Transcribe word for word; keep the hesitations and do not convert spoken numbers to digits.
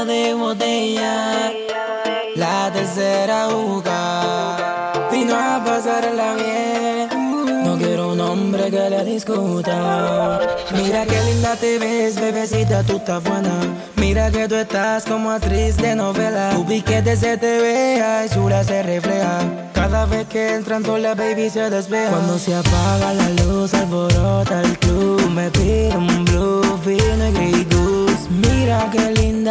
segunda de botella, la tercera jugar, vino a pasarla bien. No quiero un hombre que le discuta. Mira qué linda te ves, bebecita, tú estás buena. Mira que tú estás como actriz de novela. Tu piquete se te vea y chula se refleja. Cada vez que entran todas las baby se despeja. Cuando se apaga la luz, alborota el club. Me pido un blue, fino y gris goose. Mira qué linda